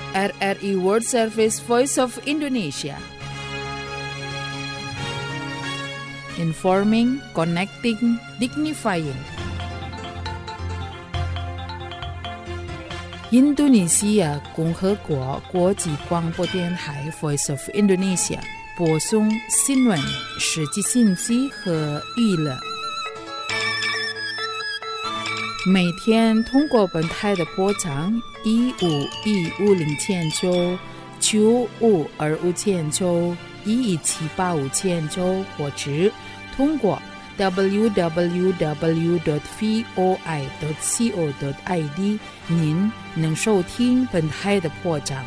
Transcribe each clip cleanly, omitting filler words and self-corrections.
RRI World Service Voice of Indonesia. Informing, connecting, dignifying.印度尼西亚共和国国际广播电台 Voice of Indonesia 播送新闻、实际信息和娱乐。每天通过本台的波长15150千兆、95250千兆、11785千兆，或者通过 www.voi.co.id 您能收听本台的播讲。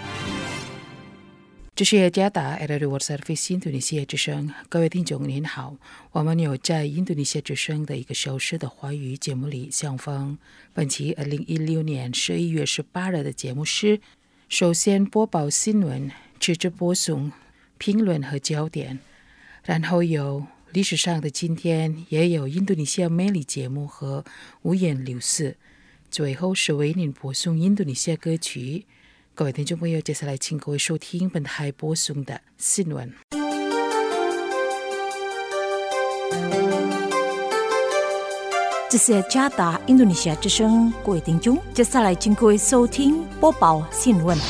这是加达 RRI World Service 印度尼西亚之声，各位听众您好，我们有在印度尼西亚之声的1个小时的华语节目里相逢。本期2016年11月18日的节目是首先播报新闻，接着播送评论和焦点，然后有历史上的今天，也有印度尼西亚美丽节目和五颜六色，最后是为您播送印度尼西亚歌曲。各位听众朋友，接下来请各位收听本台播送的新闻。 这是加达印度尼西亚之声，各位听众，接下来请各位收听播报新闻。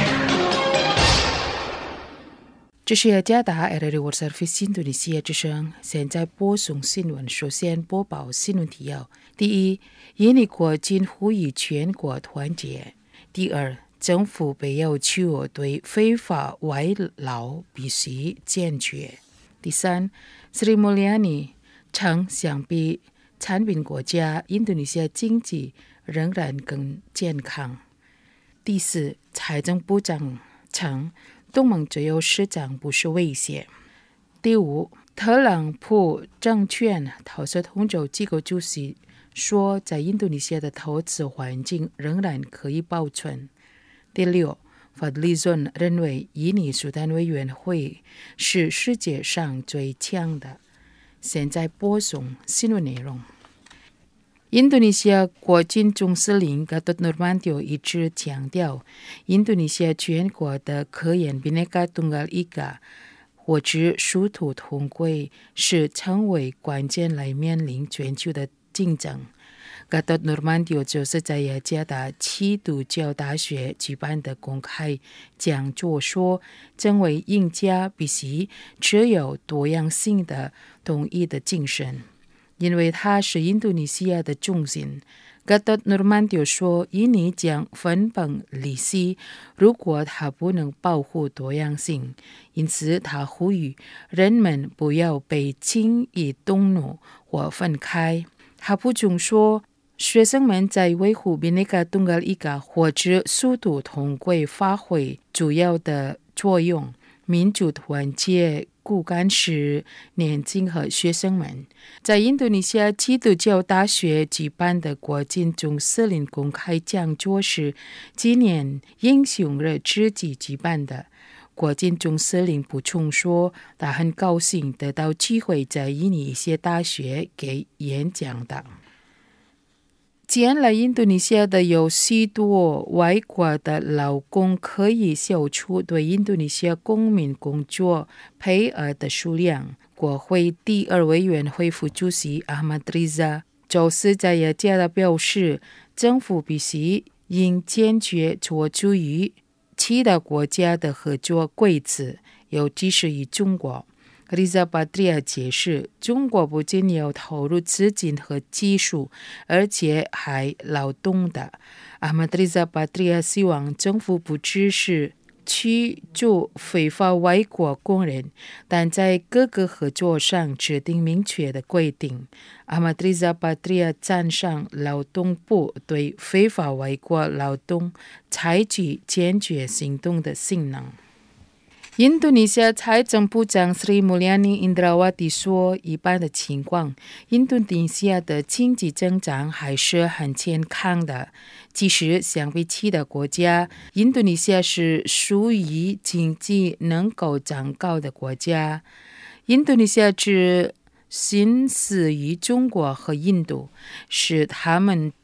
这是加达 RRI World Service 印度尼西亚之声，现在播送新闻。首先播报新闻提要：第一，印尼国军呼吁全国团结；第二，政府被要求对非法外劳必须坚决；第三， Sri Mulyani 称相比产品国家，印度尼西亚经济仍然更健康；第四，财政部长称东盟自由市场不是威胁；第五，特朗普政权投资统筹机构主席说，在印度尼西亚的投资环境仍然可以保存；第六，法理尊认为印尼苏丹委员会是世界上最强的。现在播送新闻内容。印度尼西亚国军总司令 Gatot Nurmantio 一直强调，印度尼西亚全国的科研 Bhinneka Tunggal Ika 或者殊途同归是成为关键来面临全球的竞争。Gatot Nurmantio 就是在雅加达基督教大学举办的公开讲座说，成为赢家必须持有多样性的统一的精神，因为它是印度尼西亚的中心。Gatot Nurmantio 说，印尼将分崩离析，如果它不能保护多样性，因此他呼吁人们不要被轻易动怒或分开。他补充说，学生们在维护 Bhinneka Tunggal Ika 或者殊途同归发挥主要的作用。民主团结骨干是年轻和学生们。在印度尼西亚基督教大学举办的国军总司令公开讲座是今年英雄日之际举办的。国军总司令补充说，他很高兴得到机会在印尼一些大学给演讲的。前来印度尼西亚的有许多外国的劳工，可以消除对印度尼西亚公民工作配额的数量。国会第2委员会副主席 Ahmad Riza 就是在雅加达表示，政府必须应坚决做出与其他国家的合作规则，尤其是与中国。Riza Patria 解释，中国不仅要投入资金和技术，而且还劳动的。Ahmad Riza Patria 希望政府不只是驱逐非法外国工人，但在各个合作上制定明确的规定。Ahmad Riza Patria 赞赏劳动部对非法外国劳动采取坚决行动的性能。印度尼西亚财政部长 Sri Mulyani Indrawati 说，一般的情况，印度尼西亚的经济增长还是很健康的。即使相比其他国家，印度尼西亚是属于经济能够长高的国家。印度尼西亚只仅次于中国和印度，是他们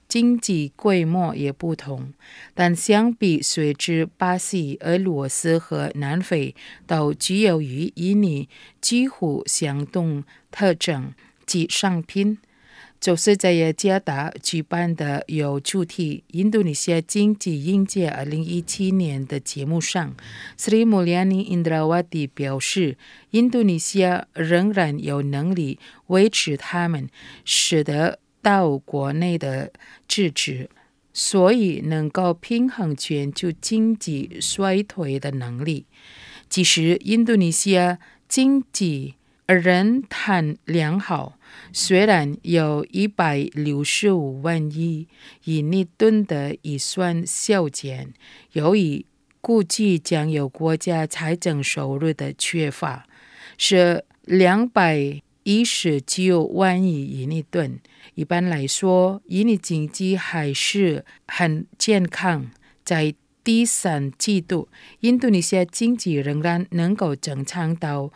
经济规模也不同，但相比随之巴西、俄罗斯和南非都具有与印尼几乎相同特征及商品。就是在雅加达举办的有主题印度尼西亚经济迎接2017年的节目上， Sri Mulyani Indrawati 表示，印度尼西亚仍然有能力维持他们使得到国内的支持，所以能够平衡全球经济衰退的能力。即使印度尼西亚经济仍谈良好，虽然有165万亿印尼盾的预算削减，由于估计将有国家财政收入的缺乏，是219万亿印尼盾。一般来说，印尼经济还是很健康。在第三季度，印度尼西亚经济仍然能够增长到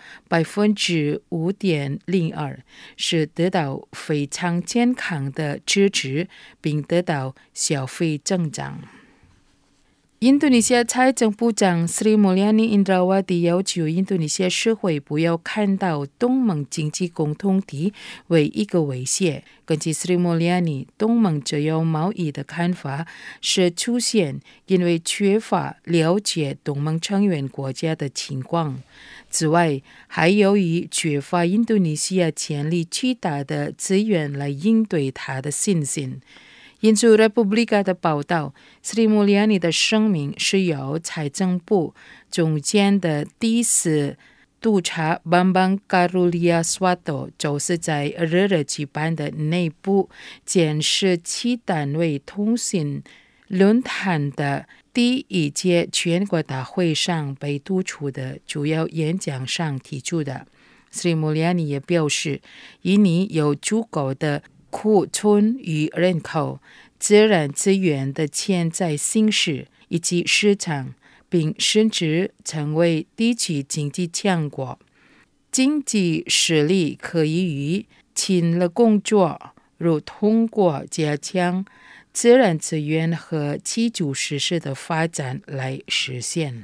5.02%， 是得到非常健康的支持，并得到消费增长。印度尼西亚财政部长 Sri Mulyani Indrawati 要求印度尼西亚社会不要看到东盟经济共同体为一个威胁。根据 Sri Mulyani， 东盟自由贸易的看法是出现因为缺乏了解东盟成员国家的情况。此外，还由于缺乏印度尼西亚潜力巨大的资源来应对它的信心。引述 Republika 的报道， Sri Mulyani 的声明是由财政部中间的第4督察 Bambang Karuliaswato 就是在日举办的内部监视器单位通信论坛的第1届全国大会上被督促的主要演讲上提出的。 Sri Mulyani 也表示，印尼有足够的库存与人口、自然资源的潜在形势以及市场，并甚至成为地区经济强国。经济实力可以与新的工作，如通过加强自然资源和基础设施的发展来实现。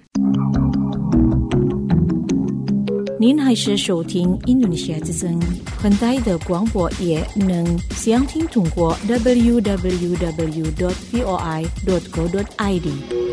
您还是收听印度尼西亚之声，很大的广播也能详听通过 www.voi.co.id。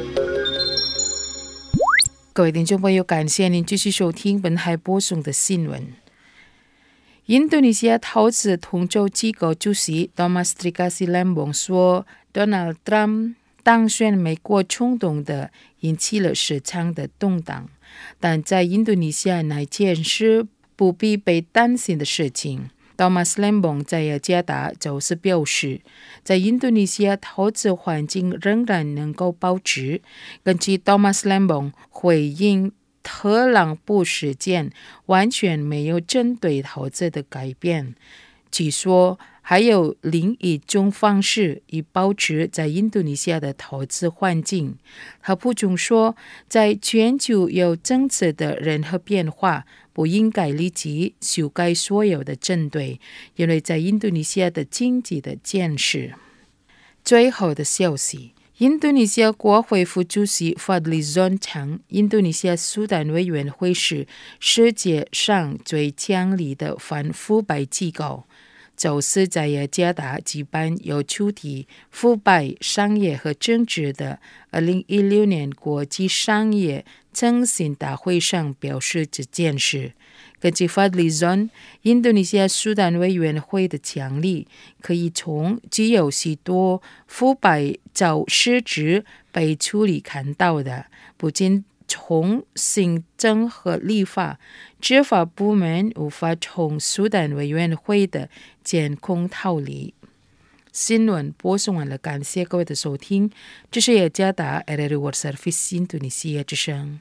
各位听众朋友，感谢您继续收听本台播送的新闻。印度尼西亚投资统筹机构主席 Thomas Trikasi Lembong 说， Donald Trump 当选美国总统的引起了市场的动荡，但在印度尼西亚那件事不必被担心的事情。 Thomas Lembong 在雅加达就是表示，在印度尼西亚投资环境仍然能够保持。根据 Thomas Lembong 回应特朗普事件，完全没有针对投资的改变。据说还有另一种方式以保持在印度尼西亚的投资环境。他补充说，在全球有政策的任何变化不应该立即修改所有的针对，因为在印度尼西亚的经济的建设。最后的消息，印度尼西亚国会副主席 Fadli Zon 称，印度尼西亚苏丹委员会是世界上最强力的反腐败机构。就是在雅加达举办有主题腐败、商业和政治的2016年国际商业诚信大会上表示这件事。根据 Fadli Zon， 印度尼西亚苏丹委员会的强力可以从具有许多腐败遭实质被处理看到的，不仅从行政和立法执法部门无法从苏丹委员会的监控逃离。新闻播送完了，感谢各位的收听，这是雅加达 RRI World Service 印度尼西亚之声。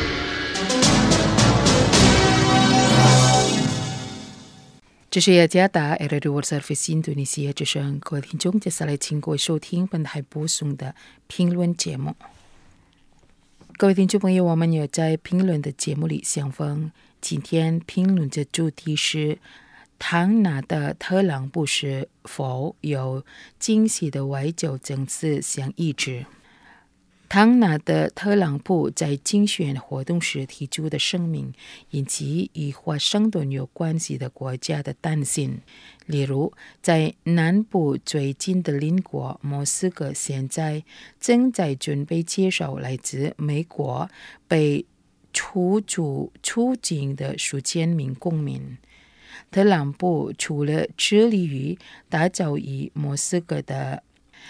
这是雅加达 RRI World Service 印度尼西亚之声，各位听众，接下来请各位收听本台播送的评论节目。各位听众朋友，我们有在评论的节目里相逢。今天评论的主题是唐纳的特朗普是否有惊喜的外交政策相一致。唐纳的特朗普在竞选活动时提出的声明，引起与华盛顿有关系的国家的担心。例如，在南部最近的邻国莫斯科，现在正在准备接受来自美国被驱逐出境的数千名公民。特朗普除了致力于打造与墨西哥的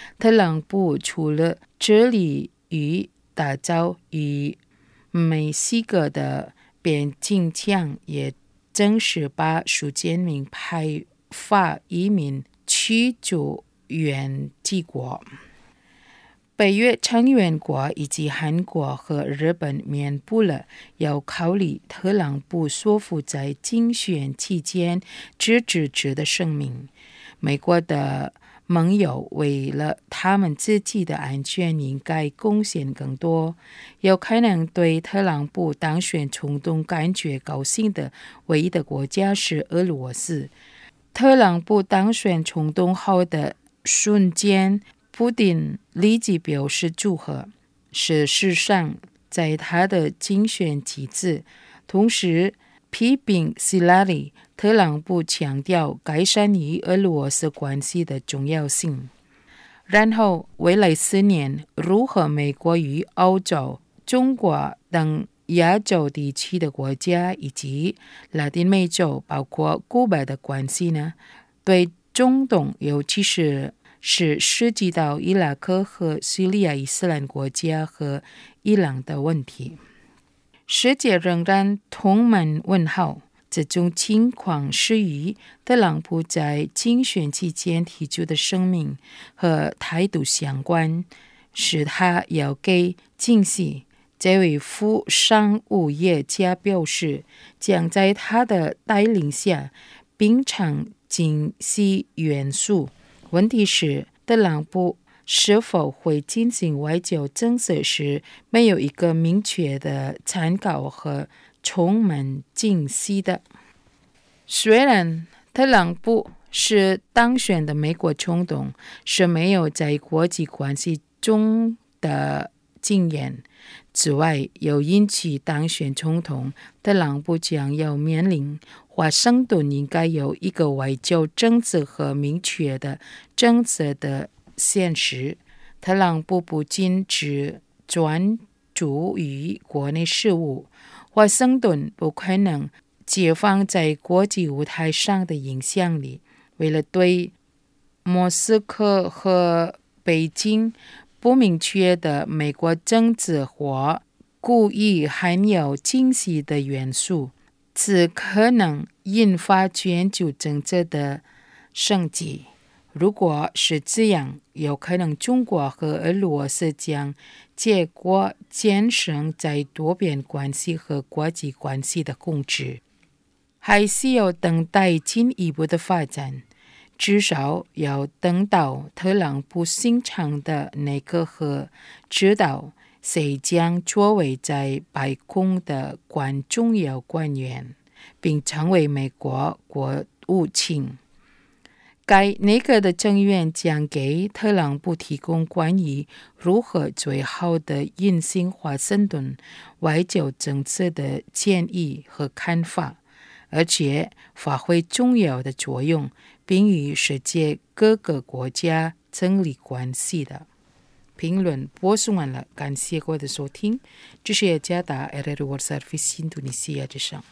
边境墙，也正是把数千名排华移民驱逐远几国。北约成员国以及韩国和日本宣布了要考虑特朗普说服在竞选期间支持的声明。美国的盟友为了他们自己的安全应该贡献更多。有可能对特朗普当选冲动感觉高兴的唯一的国家是俄罗斯。特朗普当选冲动后的瞬间，普丁立即表示祝贺。事实上，在他的竞选期间，同时批评希拉里，特朗普强调改善与俄罗斯关系的重要性。然后，未来4年如何美国与欧洲、中国等亚洲地区的国家以及拉丁美洲包括古巴的关系呢？对中东，尤其是涉及到伊拉克和叙利亚伊斯兰国家和伊朗的问题，世界仍然充满问号。这种情况是与特朗普在竞选期间提出的声明和态度相关，是他要给惊喜。这位副商务业家表示，将在他的带领下秉承惊喜元素。问题是，特朗普是否会进行外交政策时，没有一个明确的参考和充满惊喜的。虽然特朗普是当选的美国总统，是没有在国际关系中的经验。此外，由因其当选总统，特朗普将要面临华盛顿应该有一个外交政策和明确的政策的现实。特朗普不仅只专注于国内事务，华盛顿不可能解放在国际舞台上的影响力。为了对莫斯科和北京不明确的美国政治或故意含有惊喜的元素，此可能引发全球政策的升级。如果是这样，有可能中国和俄罗斯将结果减省在多边关系和国际关系的控制，还需要等待进一步的发展。至少要等到特朗普新上的内阁和知道谁将作为在白宫的重要官员，并成为美国国务卿。该内阁的成员将给特朗普提供关于如何最好的运行华盛顿外交政策的建议和看法，而且发挥重要的作用，并与世界各个国家建立关系的。评论播送完了，感谢各位的收听。这是加达 RRI World Service 印度尼西亚之声。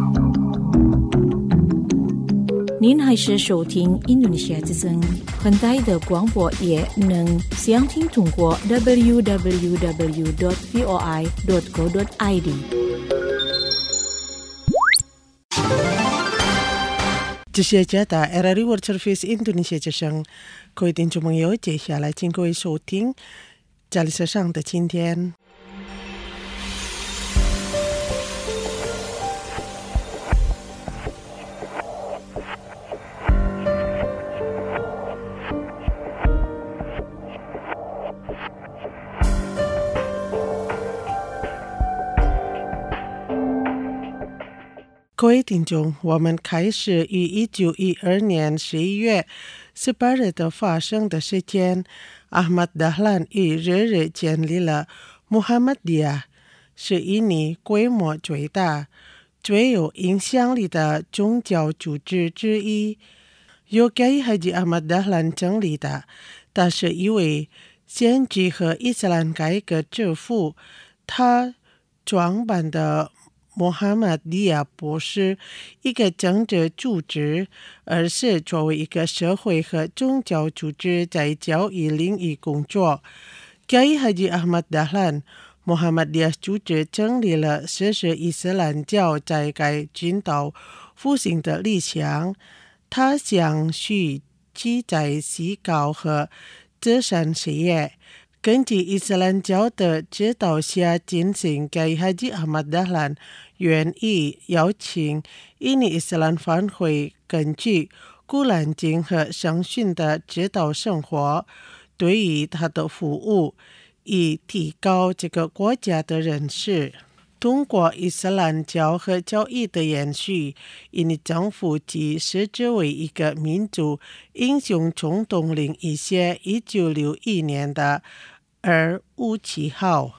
您还是收听印度尼西亚之声，很大的广播也能详听通过 www.voi.co.id。 这是加达 RRI World Service 印度尼西亚之声，各位听众朋友，接下来请各位收听加里斯上的今天。 各位听众，我们开始于1912年11月18日的发生的事件。阿罕达兰于日建立了穆罕默迪亚，是印尼规模最大、最有影响力的宗教组织之一。由盖伊哈吉阿罕达兰成立的，他是一位先知和伊斯兰改革之父。他创办的穆罕默迪亚不是一个政治组织，而是作为一个社会和宗教组织在教育领域工作。盖伊哈吉阿罕达兰穆罕默迪亚组织成立了实施伊斯兰教在该群岛复兴的理想。他想续记在思考和慈善事业，根据伊斯兰教的指导下进行。盖伊哈吉阿罕达兰愿意邀请印尼伊斯兰分会根据古兰经和圣训的指导生活，对于他的服务，以提高这个国家的认识。通过伊斯兰教和教义的延续，印尼政府即视之为一个民族英雄冲动令一些1961年的257号。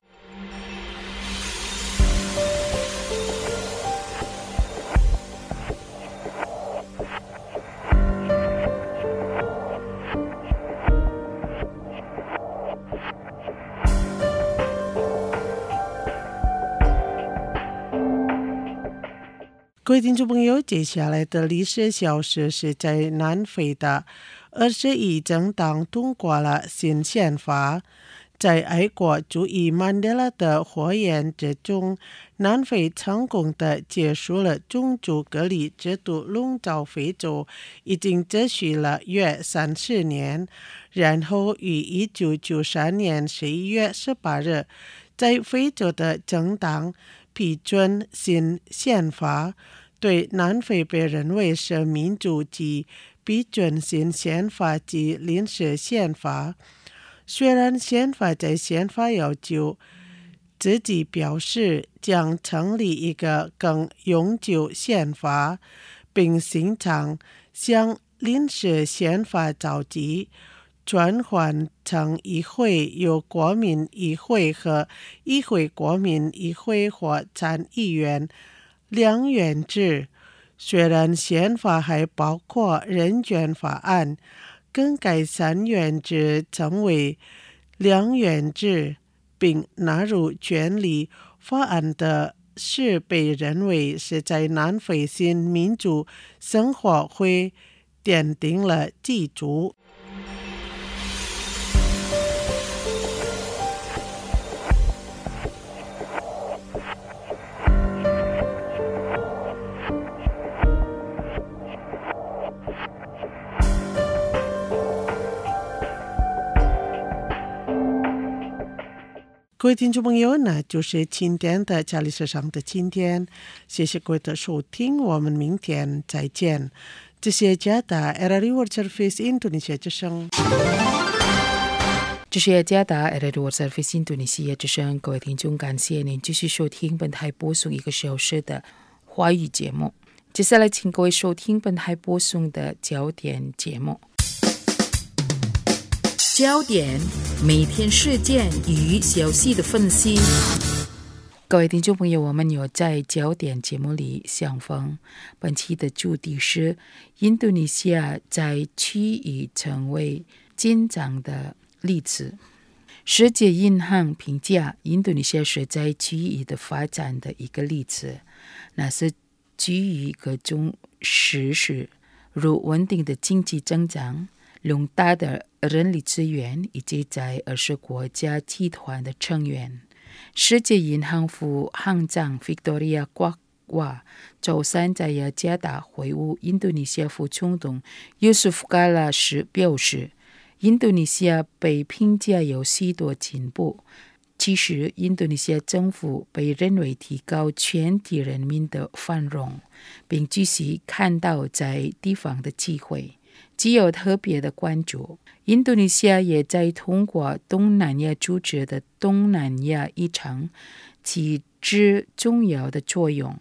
各位听众朋友，接下来的历史小事是在南非的21政党通过了新宪法。在爱国主义曼德拉的火焰之中，南非成功地结束了种族隔离制度笼罩非洲，已经持续了约30年。然后于1993年11月18日，在非洲的政党批准新宪法，对南非被认为是民主及批准新宪法及临时宪法。虽然宪法在宪法要求自己表示将成立一个更永久宪法，并经常向临时宪法召集，转换成议会由国民议会和议会国民议会或参议院两院制。虽然宪法还包括人权法案，更改3院制成为2院制，并纳入权利法案的是被认为是在南非新民主生活会奠定了基础。各位听众朋友，那就是今天的家里时尚的今天，谢谢各位的收听，我们明天再见。这是加达 RRI World Service Indonesia 之声。 这是加达 RRI World Service Indonesia 之声，各位听众，感谢您继续收听本台播送1个小时的华语节目。接下来请各位收听本台播送的焦点节目。焦点，每天事件与消息的分析。各位听众朋友，我们有在焦点节目里相逢。本期的主题是印度尼西亚在区域成为紧张的例子。世界银行评价印度尼西亚是在区域的发展的一个例子，那是基于各种事实，如稳定的经济增长、庞大的人力资源以及在20国家集团的成员。世界银行副行长 Victoria Kwakwa 周三在雅加达会晤印度尼西亚副总统 Yusuf Kala 时表示，印度尼西亚被评价有许多进步。其实，印度尼西亚政府被认为提高全体人民的繁荣，并继续看到在地方的机会，具有特别的关注。印度尼西亚也在通过东南亚组织的东南亚议程起至重要的作用。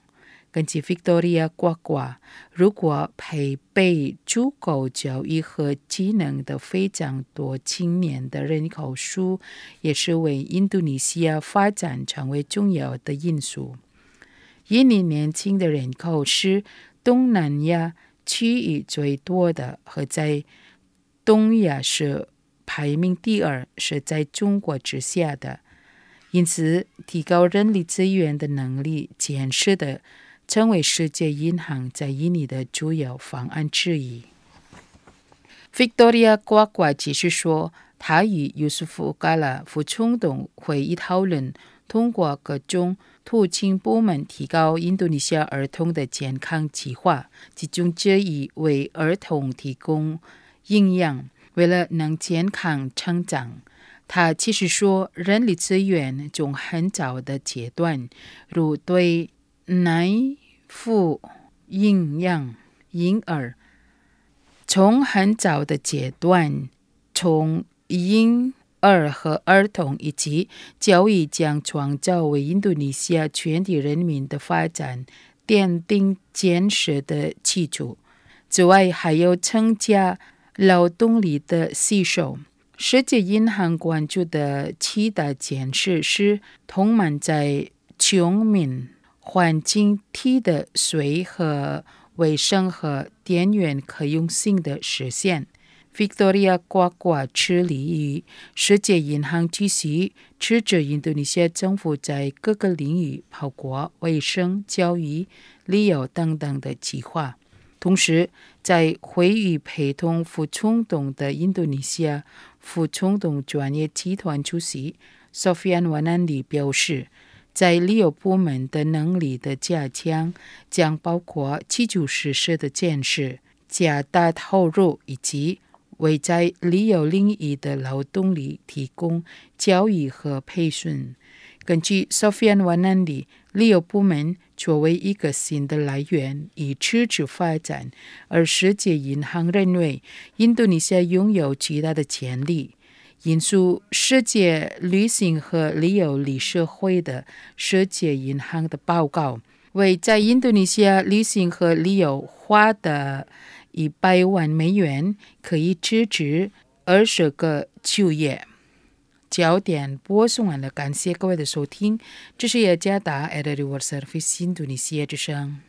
根据 Victoria 呱呱，如果配备足够教育和技能的非常多青年的人口数，也是为印度尼西亚发展成为重要的因素。印尼年轻的人口是东南亚区域最多的，和在东亚是排名第二，是在中国之下的。因此，提高人力资源的能力建设的成为世界银行在印尼的主要方案之一。Victoria 呱呱继续说，他与Yusuf Kala 副总统会议讨论，通过各种途径部门提高印度尼西亚儿童的健康计划，其中之一为儿童提供营养，为了能健康成长。他其实说，人力资源从很早的阶段，如对奶父营养婴儿，从很早的阶段，从婴儿和儿童以及教育将创造为印度尼西亚全体人民的发展奠定建设的基础。此外，还有增加劳动力的吸收。世界银行关注的其他件事是充满在穷民环境体的水和卫生和电源可用性的实现。Victoria 呱呱致力于世界银行继续支持印度尼西亚政府在各个领域，包括卫生、教育、旅游等等的计划。同时，在会议陪同副总统的印度尼西亚副总统专业集团主席 Sofian Wanandi 表示，在旅游部门的能力的加强将包括基础设施的建设、加大投入以及为在旅游领域的劳动力提供教育和培训。根据 Sofian Wanandi， 旅游部门作为一个新的来源以持续发展，而世界银行认为印度尼西亚拥有巨大的潜力。引述世界旅行和旅游理事会的世界银行的报告，为在印度尼西亚旅行和旅游花的100万美元，可以支持20个就业。焦点播送完了，感谢各位的收听，这是雅加达 RRI World Service 印度尼西亚之声。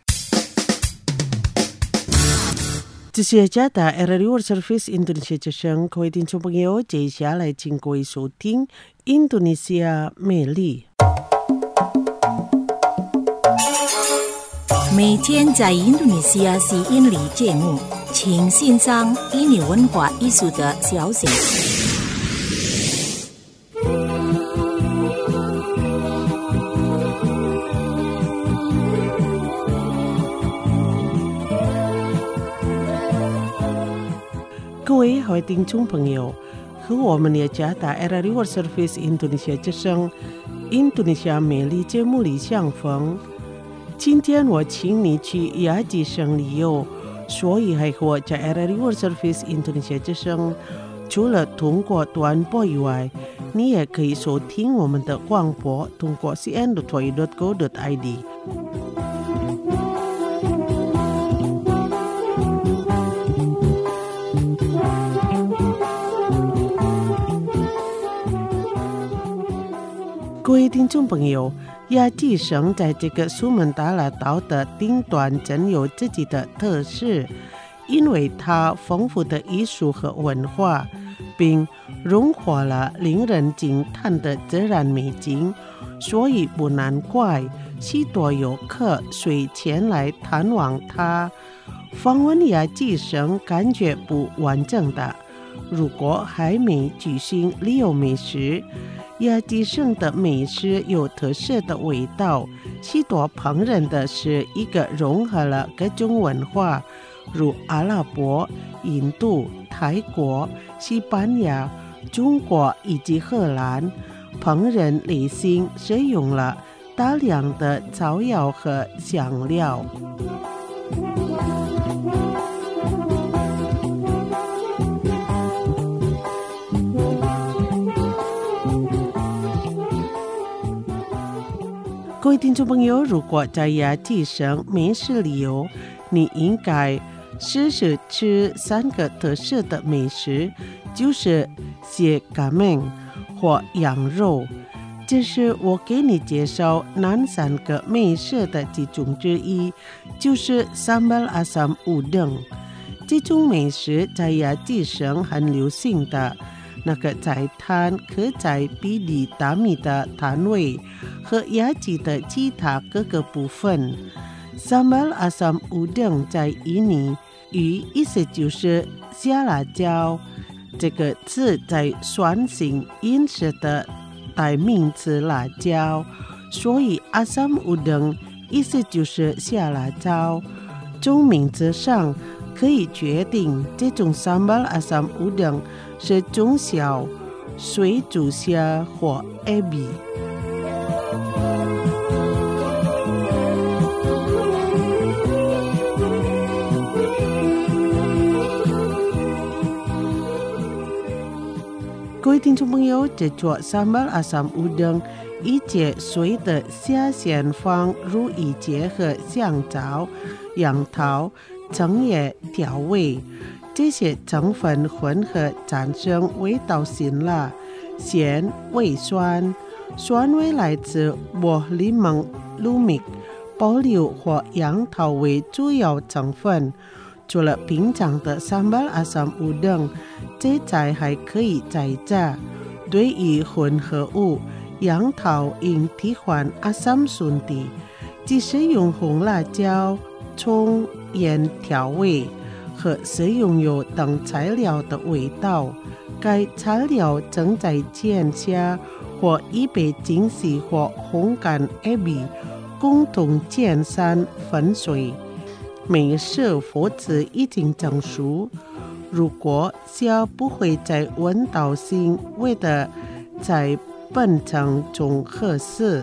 这是雅加达 RRI World Service 印度尼西亚之声，各位听众朋友，接下来请各位收听印度尼西亚美丽。 每天在印度尼西亚吸引力节目，请欣赏印尼文化艺术的消息。 各位好听众朋友，和我们雅加达 RRI World Service 印度尼西亚之声印度尼西亚美丽节目里相逢。今天我请你去雅吉省旅游，所以还和在 RRI World Service 印度尼西亚之声，除了通过短波以外，你也可以收听我们的广播，通过 cn.oi.go.id。各位听众朋友，雅吉省在这个苏门答腊岛的顶端真有自己的特色，因为它丰富的艺术和文化，并融合了令人惊叹的自然美景，所以不难怪许多游客随前来探望它。访问雅吉省感觉不完整的，如果还没举行旅游美食，雅吉省的美食有特色的味道，许多烹饪的是一个融合了各种文化，如阿拉伯、印度、泰国、西班牙、中国以及荷兰。烹饪类型使用了大量的草药和香料。各各位听众朋友，如果在牙祭神没事理由，你应该试试吃3个特色的美食，就是蟹咖喱或羊肉。这是我给你介绍南3个美食的其中之一，就是 Sambal Asam Udang。这种美食在牙祭神很流行的，那个菜摊可在比利大米的摊位和牙祭的其他各个部分。Sambal Asam Udang 在印尼语意思就是下辣椒，这个字在酸性饮食的代名词辣椒，所以 Asam Udang 意思就是下辣椒。从名字上可以决定这种 Sambal Asam Udang 是中小水煮虾或 ebi。各位听众朋友，这做 Sambal Asam Udang 一节水的虾先放入一节和香枣、杨桃、橙叶调味，这些成分混合产生味道辛辣、咸、微酸，酸味来自玻璃檬、鲁米、保留或杨桃为主要成分。除了平常的 Sambal Asam Udang， 这菜还可以再加。对于混合物，杨桃应替换 Asam Sunti， 即使用红辣椒、葱、盐调味和食用油等材料的味道。该材料正在煎下或已被精细或烘干 ebi 共同煎散粉碎。美式佛子已经成熟，如果虾不会在温度性味的在本程中合适。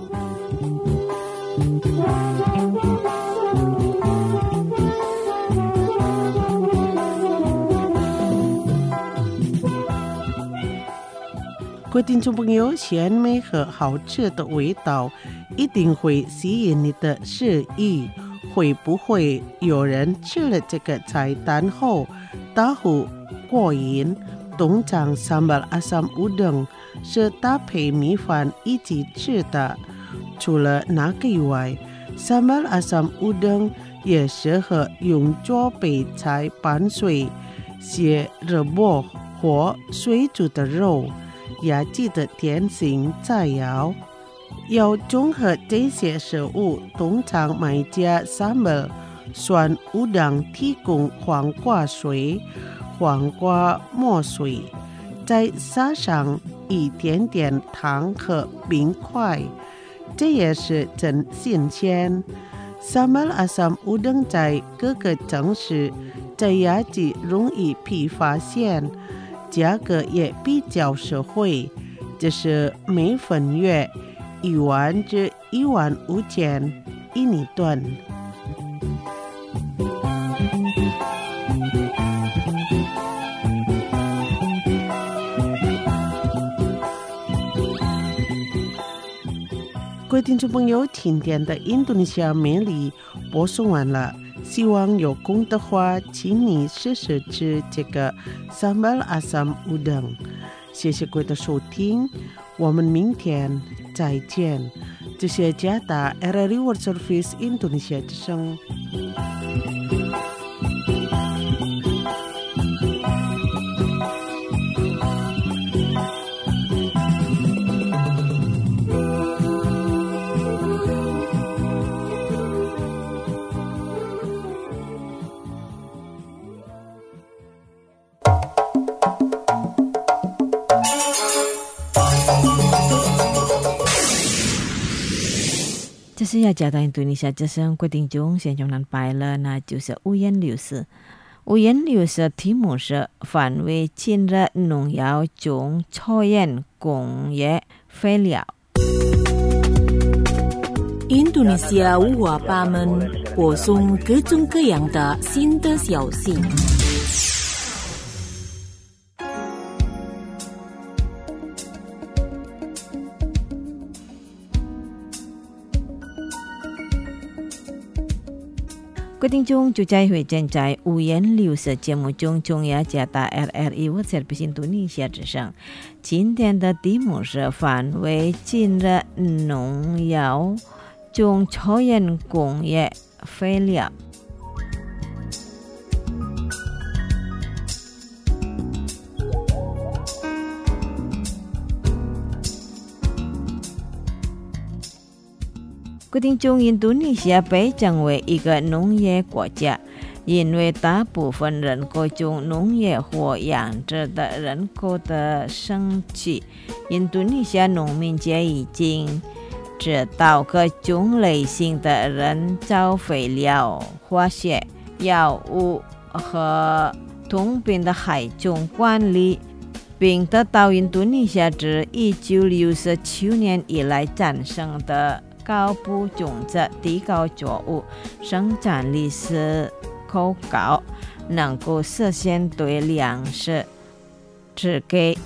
各位听众朋友，鲜美和好吃的味道一定会吸引你的食欲。会不会有人吃了这个菜单后大呼过瘾？通常 Sambal Asam Udang 是搭配米饭一起吃的。除了那个以外， Sambal Asam Udang 也适合用作备菜拌水、蟹、热锅或水煮的肉、牙祭的甜心菜肴。要综合这些食物，通常买家 Sambal 酸 Udang 提供黄瓜水、黄瓜末水，再撒上一点点糖和冰块，这也是真新鲜。Sambal Asam Udang 在各个城市在牙祭容易被发现，价格也比较实惠，这是每份月1万至15000印尼盾。各位听众朋友，今天的印度尼西亚美丽播送完了，希望有空的话请你试试吃这个 Sambal Asam Udang。 谢谢各位的收听，我们明天再见。这是加达 RRI World Service Indonesia 之声。 这是雅加达印度尼西亚之声，各位听众现在能拜了，那就是五颜六色。五颜六色题目是反为今日农药中抽烟工业废料。 印度尼西亚五花八门，播送各种各样的新的消息。 各位听众就再会正在五颜六色节目中，中央加大 RRI World Service Indonesia 之声。今天的题目是反为禁止农药中抽烟工业废料。各位听众，印度尼西亚被称为一个农业国家，因为大部分人口中农业或养殖的人口的升级，印度尼西亚农民界已经知道各种类型的人造肥料、化学药物和毒品的害虫管理，并得到印度尼西亚自1967年以来产生的高不种子低高作物生产率是够高，能够实现对粮食只给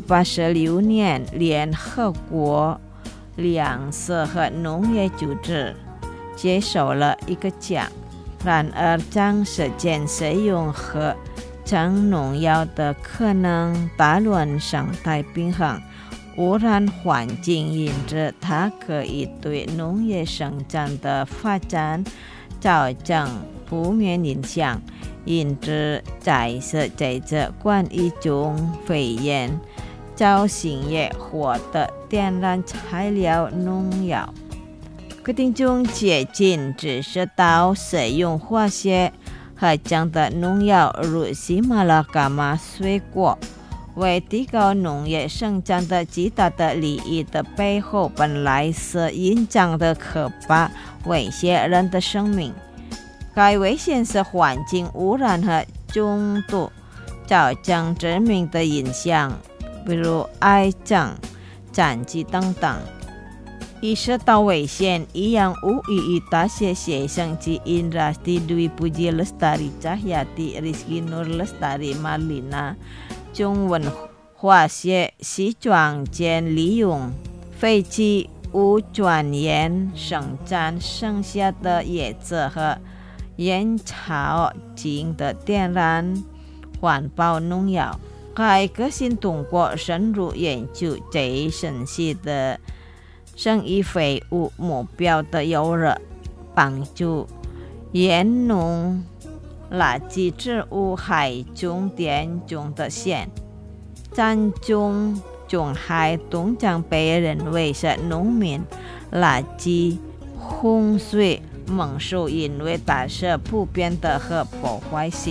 1986年联合国粮食和农业组织接受了一个奖。然而长时间使用合成农药的可能打乱生态平衡，污染环境，因此它可以对农业生产的发展造成负面影响。因此在此这关于种肺炎造型业或的天然材料农药，各听众接近只知道使用化学合成的农药，如喜马拉雅水果为提高农业生产的极大的利益的背后，本来是隐藏的可怕威胁人的生命。该危险是环境污染和中毒造成致命的影响，比如癌症、残疾等等。意识到危险，一样无异于大学学生及Indrasti Dwi Puji Lestari Cahyati Rizky Nur Lestari Marlina中文化学西装间利用废弃物转烟生产剩下的叶子和烟草进的天然环保农药。该革新通过深入研究这神奇的生意废物目标的诱饵，帮助烟农垃圾植物害种田中的线，占中种害通常被认为是农民垃圾洪水猛兽，因为它是普遍的和破坏性。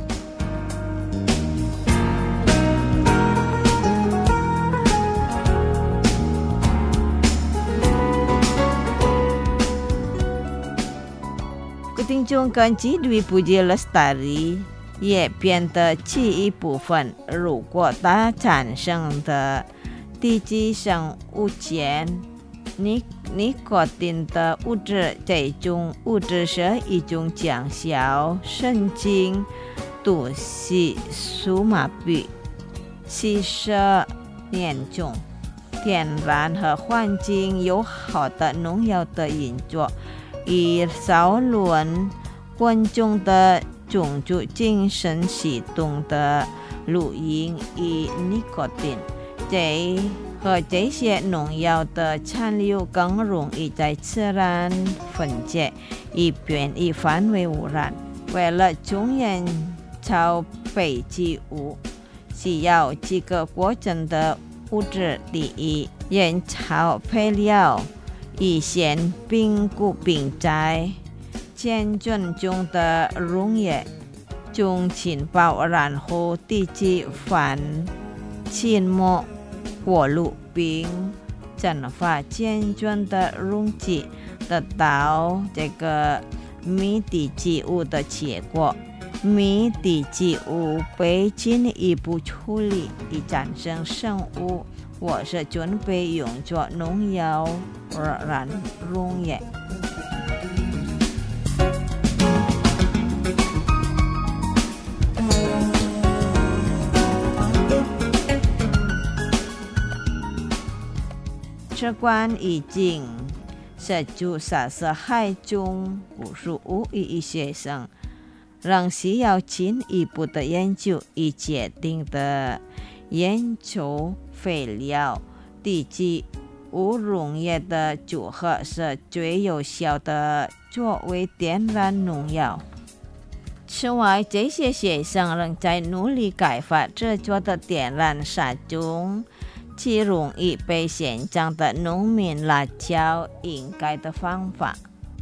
听众根据Dwi Puji Lestari也变得其一部分，如果它产生的低级生物碱尼古丁的物质，这种物质是一种降小神经毒性数码币，其实严重天然和环境友好的农药的运作，以扰乱观众的种族精神系统的录音与尼古丁，这些农药的残留更容易在自然分解，以便于范围污染。为了种烟草废弃物，需要几个过程的物质。第一，烟草废料以先评估并在检准中的溶液中浸泡，然后滴剂反浸没过滤并蒸发检准的溶剂，得到这个米滴剂物的结果。米滴剂物被进一步处理以产生生物，或是准备用作农药染溶液。这关已经社主杀死害中不是无意义学生，仍需要进一步的研究以决定的研究废料地基无溶液的组合是最有效的作为天然农药。此外，这些学生仍在努力开发制作的天然杀虫既容易被现长的农民辣椒应该的方法。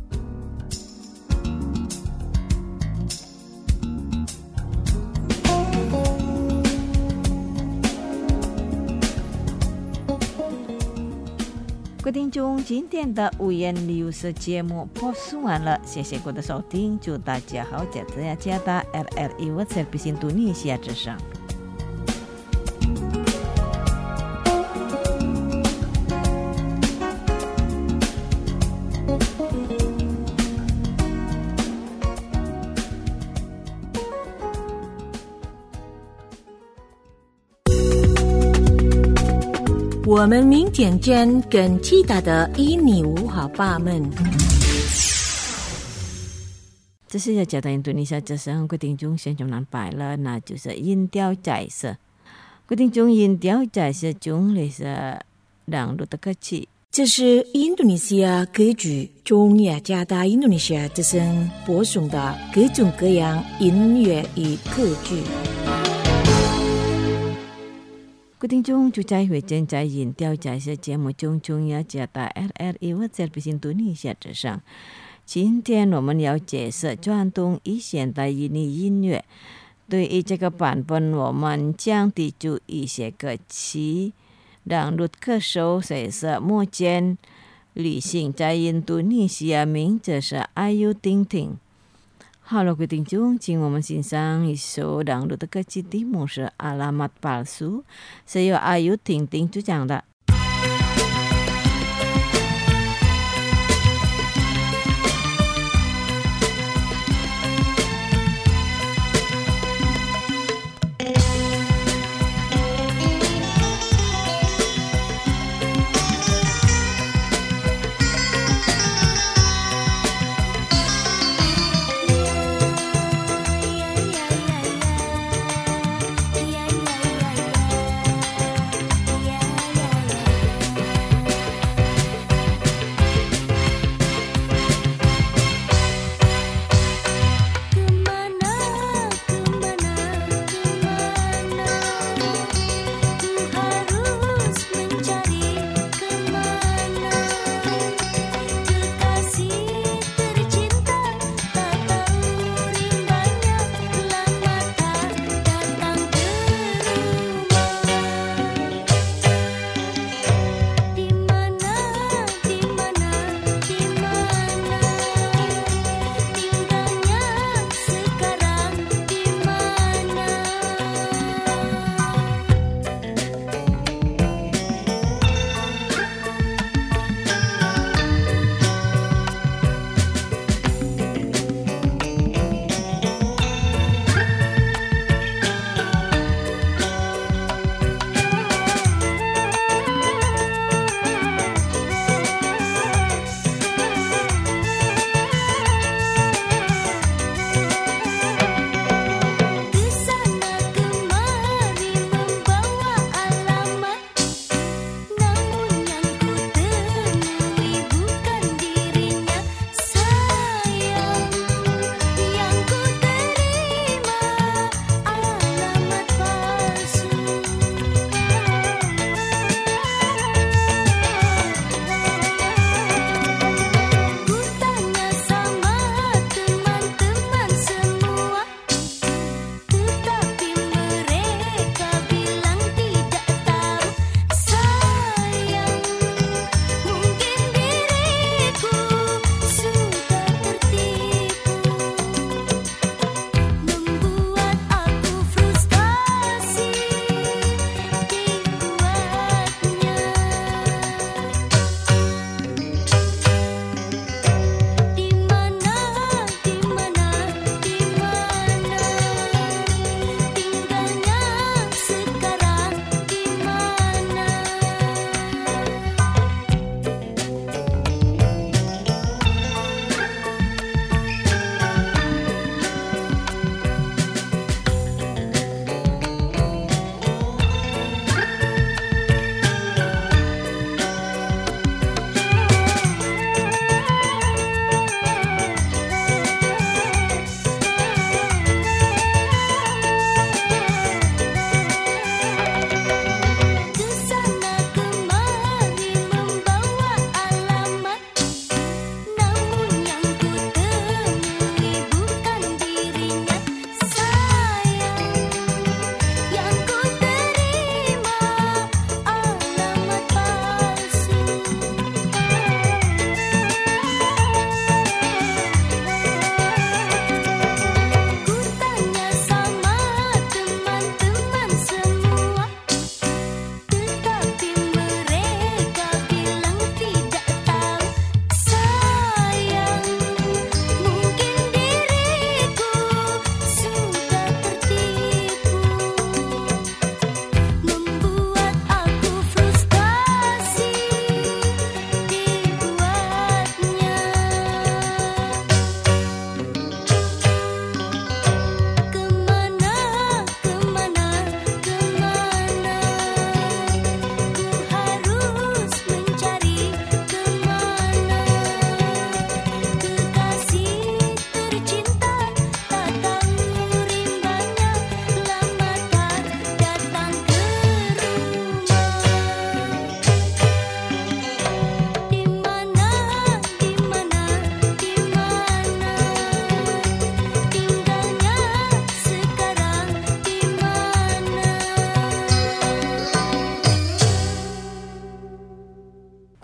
各位听众，今天的五颜六色节目播送完了，谢谢各位的收听，祝大家好，下次要加大 RRI World Service Indonesia 之上。 我们明天见，更期待的105好爸们。 这是要讲到印度尼西亚之声，各位听众先从南摆了，那就是音调解释。各位听众，音调解释中的是两路的歌曲。 这是印度尼西亚歌剧中雅加达印度尼西亚之声播送的各种各样音乐与歌剧。 各位听众，就在会正在音调解释节目中，中雅加达 RRI World Service Indonesia 之上。今天我们要解释传统与现代音乐。对于这个版本，我们将提出一些歌曲。让路歌手谁是目前旅行在印度尼西亚，名字是 Ayu Ting Ting。好了，各位听众，请我们欣赏一首让路的歌曲，题目是 Alamat Palsu， 是由 Ayu Ting Ting 主讲的。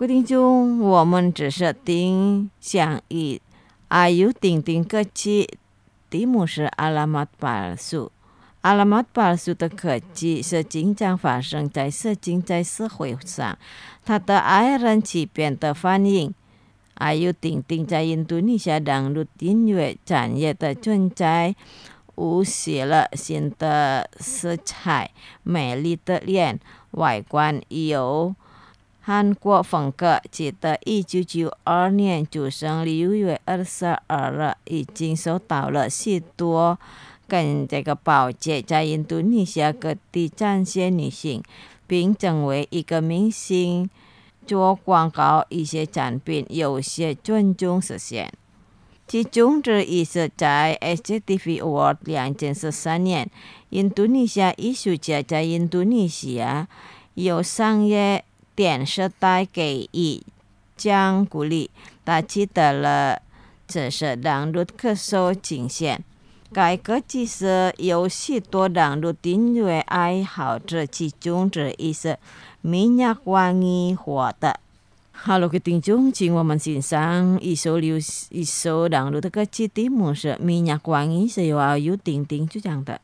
规定中，我们只是定想以阿尤丁丁个机题目是阿拉马巴数。阿拉马巴数的科技是经常发生在经济社会上，它的爱人起变的反应。阿尤丁丁在印度尼西亚登陆音乐产业的存在，无视了新的色彩、美丽的脸、外观有韩国风格。记得1992年出生6月22日，已经受到了许多跟这个报捷，在印度尼西亚各地展现女性，并成为一个明星。做广告一些产品有些尊重实现。其中之一是在 SCTV Award 2013年，印度尼西亚艺术家在印度尼西亚有商业电视台给予奖鼓励，他取得了这是登陆歌手金线。该科技是有许多登陆音乐爱好者，其中之一是minyak wangi 火的。好了，各位听众，请我们欣赏一首登陆的歌曲，题目是 minyak wangi， 是由阿尤丁丁主唱的。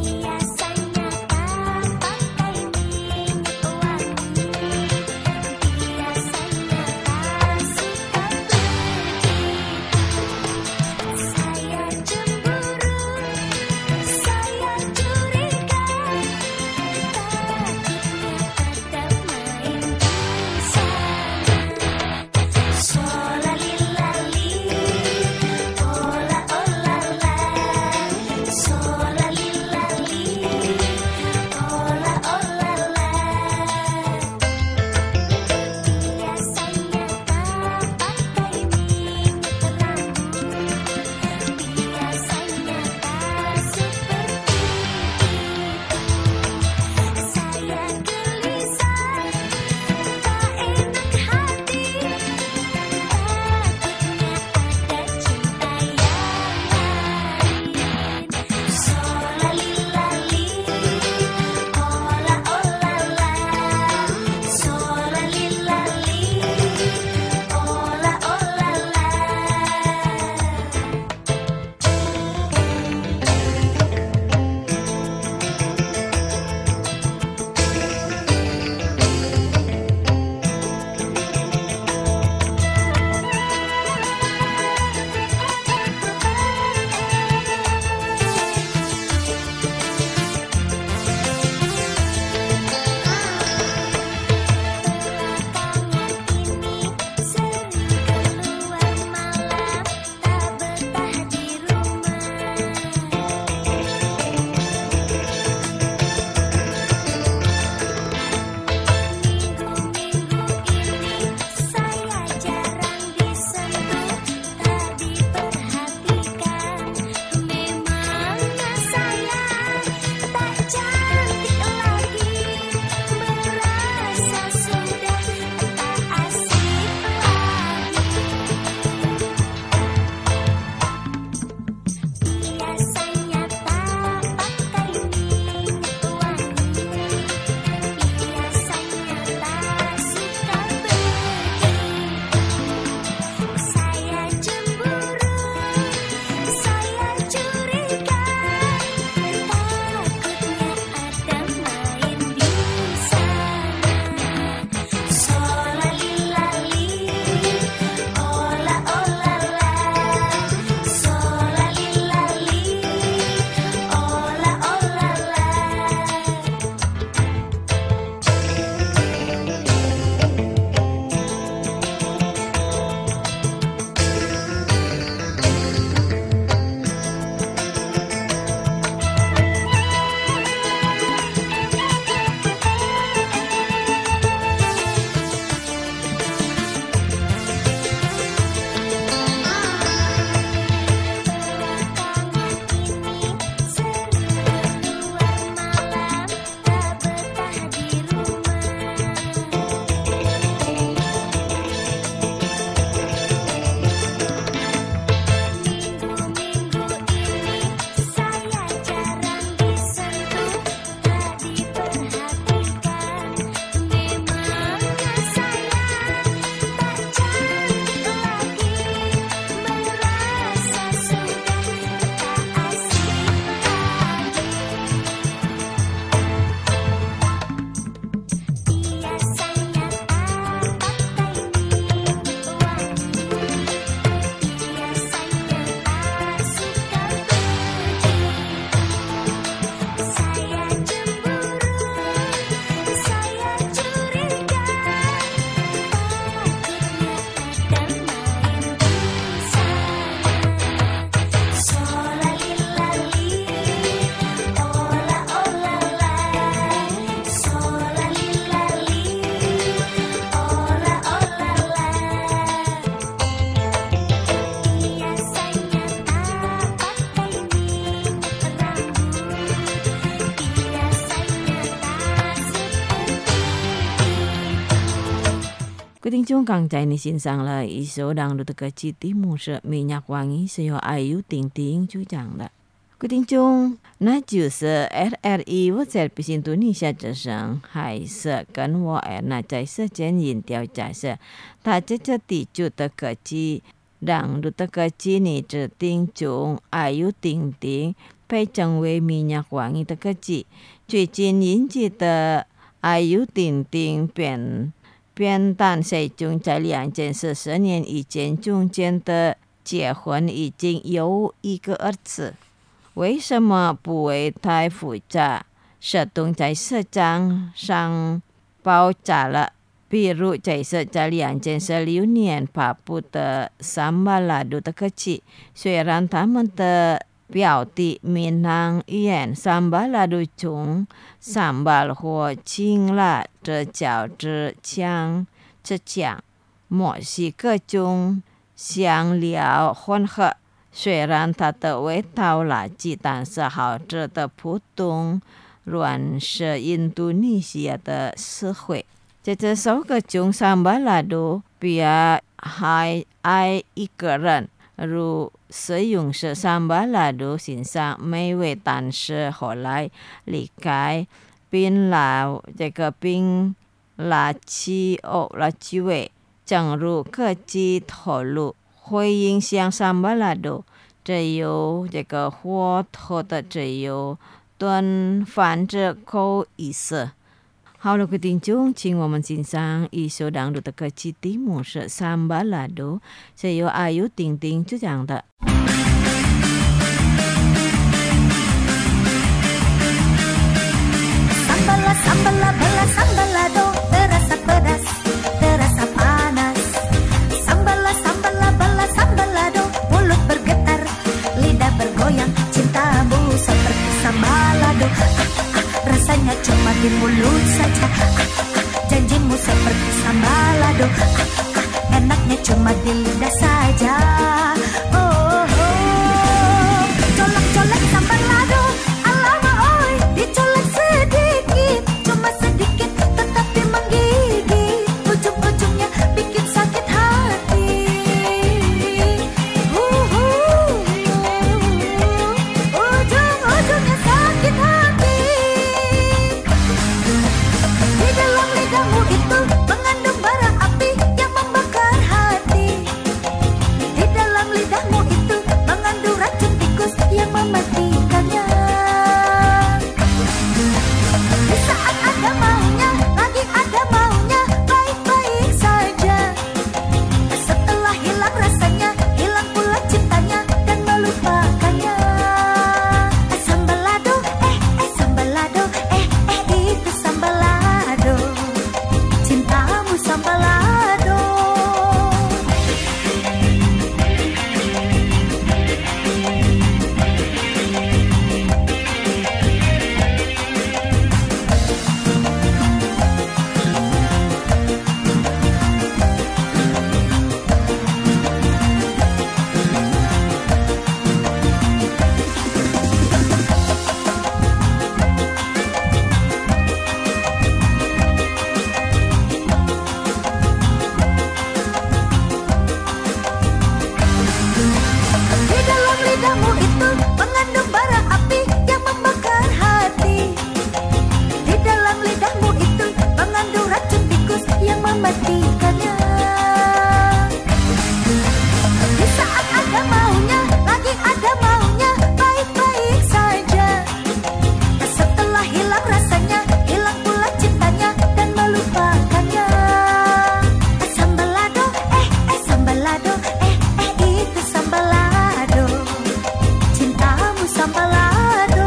Biasanya tak pakai minyak wangi. Kuting chung kang cai ni xin sang la iso dang du teka chi timu se minyak wangi seyo Ayu Ting Ting chu chang da. Kuting chung那就是 RRE 我在比印度尼西亚之上还是跟我那在世间人调假设他这地就的个机让du的个机你指定中Ayu Ting Ting被称为米亚王的个机最近引起的Ayu Ting Ting变淡谁中在2件事10年以前中间的结婚已经有1个儿子为什么不为太复杂？社动在社章上爆炸了，比如在社在2016年发布的桑巴拉杜的科技，虽然他们的标的闽南语言桑巴拉杜中桑巴或青辣这较之强这讲，墨西哥中香料混合。虽然它的味道垃圾，但是好吃的普通软是印度尼西亚的社会。在这首歌中，桑巴拉杜比亚还爱一个人，如使用是桑巴拉杜欣赏美味，但是后来离开，并垃圾味，正如科技透露。会影响桑巴拉杜，只有这个火头的只有炖饭这口意思。好了，各位听众，请我们欣赏一首当中的歌曲题目是桑巴拉杜，是由Ayu Ting Ting主唱的。 Sambala, sambala, bala, sambalado, terasa pedas, terasa panas. Sambalado, mulut bergetar, lidah bergoyang, cintamu seperti sambalado. Rasanya cuma di mulut saja, janjimu seperti sambalado. Enaknya cuma di lidah saja. Colek-colek sambalado, alama oi, dicolek sedikit, cuma sedikit tetapi menggigit. Ujung-ujungnya bikin sakit hati. Ujung-ujungnya sakit hati. Di dalam lidahmu itu mengandung bara api yang membakar hati. Di dalam lidahmu itu mengandung racun tikus yang mematikannya. Di saat ada maunya, lagi ada maunya, baik-baik saja. Setelah hilang rasanya, hilang pula cintanya dan melupakannya. Sambalado, sambalado, itu sambalado. Cintamu sambalado. Di dalam lidahmu itu mengandung bara api yang membakar hati. Di dalam lidahmu itu mengandung racun tikus yang mematikannya. Di saat ada maunya, lagi ada maunya, baik-baik saja. Setelah hilang rasanya, hilang pula cintanya dan melupakannya. Sambalado, sambalado, itu sambalado. Cintamu sambalado.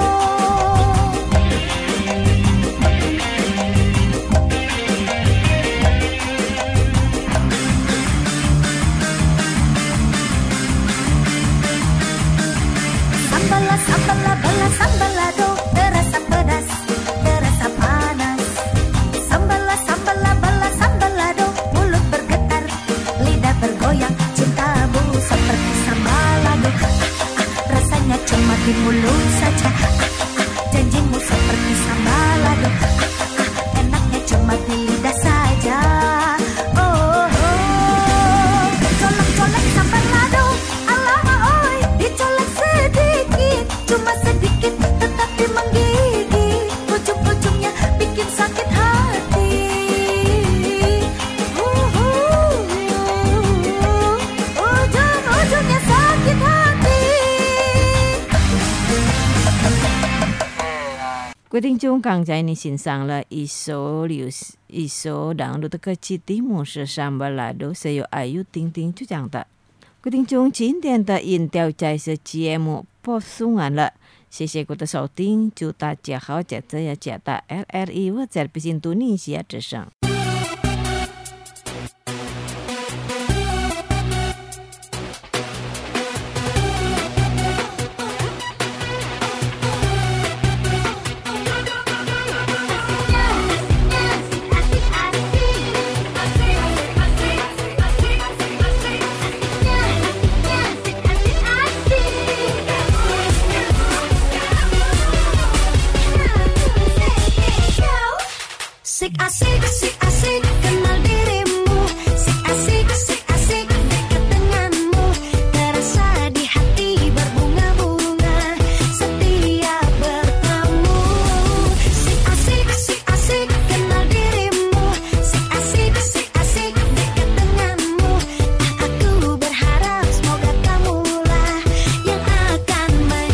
Sambala, sambala, bala, sambalado, terasa pedas, terasa panas. Sambala, sambala, bala, sambalado, mulut bergetar, lidah bergoyang, cintamu seperti sambalado. Rasanya cuma di mulut saja, janjimu seperti sambalado. Enaknya cuma di lidah saja. Quý聽眾剛才你欣賞了一首朗讀的歌曲，題目是《桑巴拉多》，是由愛玉丁丁主講的。quý聽眾，今天的音調在是節目播送完了，謝謝各位的收聽，祝大家好，這也加大 LRI 我在印度尼西亞之聲。 Asik kenal dirimu, asik dekat denganmu, terasa di hati berbunga-bunga setiap bertemu. Asik kenal dirimu, asik dekat denganmu. Aku berharap semoga kamulah yang akan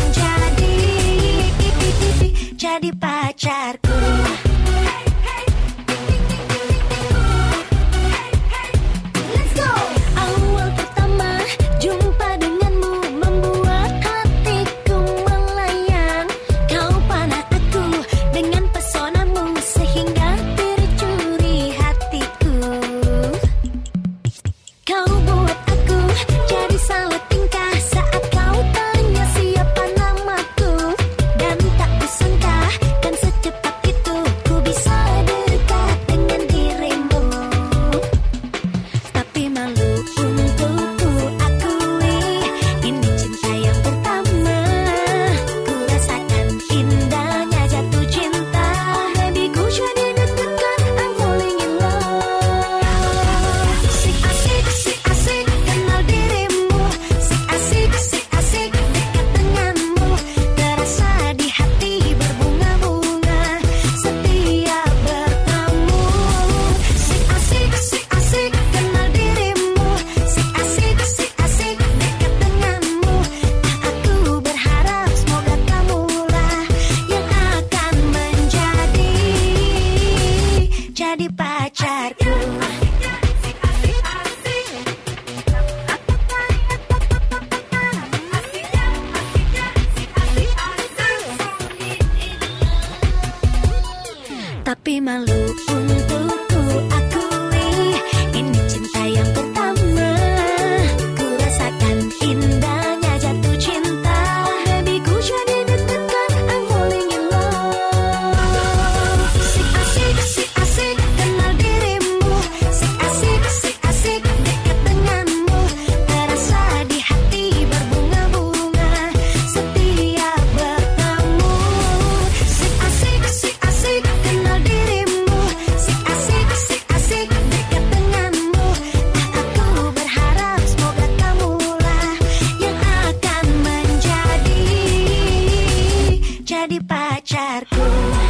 jadi pacarku. Tapi malu untukku akui, ini cinta yang pertama. Ku rasakan indahnya jatuh cinta. Baby ku jadi deg-degan, I'm falling in love. Asik kenal dirimu, asik dekat denganmu, terasa di hati berbunga-bunga setiap bertemu. Asik kenal dirimu, asik dekat denganmu. Aku berharap semoga kamulah yang akan jadi pacarku.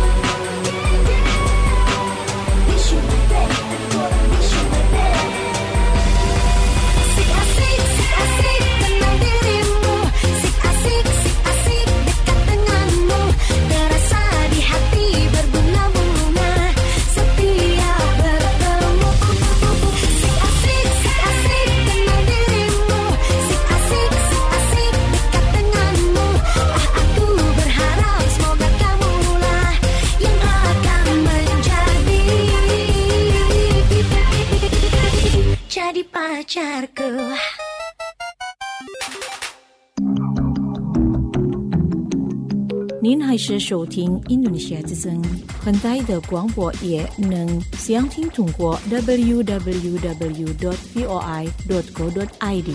Asik kenal dirimu, asik dekat denganmu, terasa di hati berbunga-bunga setiap bertemu. Asik kenal dirimu, asik dekat denganmu. Aku berharap semoga kamulah yang akan jadi pacarku. 您还是收听印度尼西亚之声，很大的广播也能详听通过 www.voi.co.id。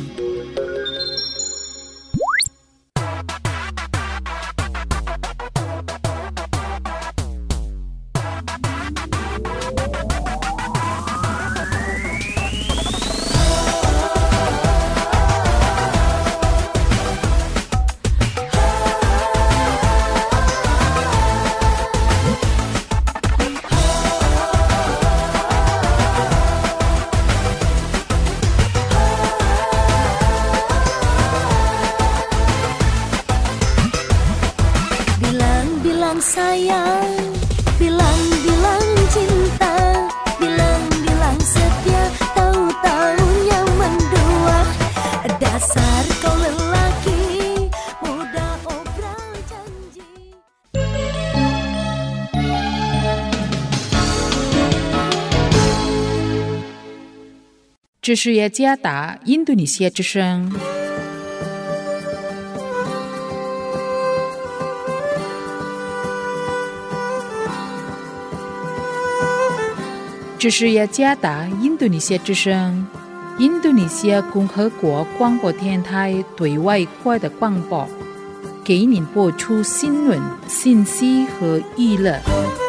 bilang sayang, bilang cinta, bilang setia, tahu-tahunya mendua. Dasar kau lelaki muda obral janji. 这是雅加达印度尼西亚之声。这是雅加达印度尼西亚之声，印度尼西亚共和国广播电台对外国的广播，给您播出新闻、信息和娱乐。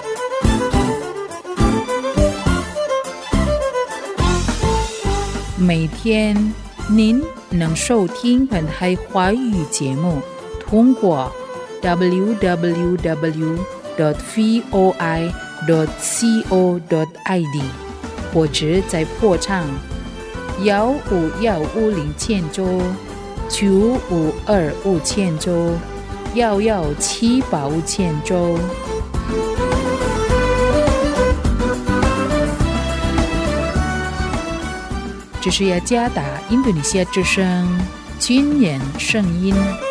每天您能收听本台华语节目，通过 www.voi.co.id 或者在波长15150兆、95250兆、11785兆。这是雅加达印度尼西亚之声军人声音。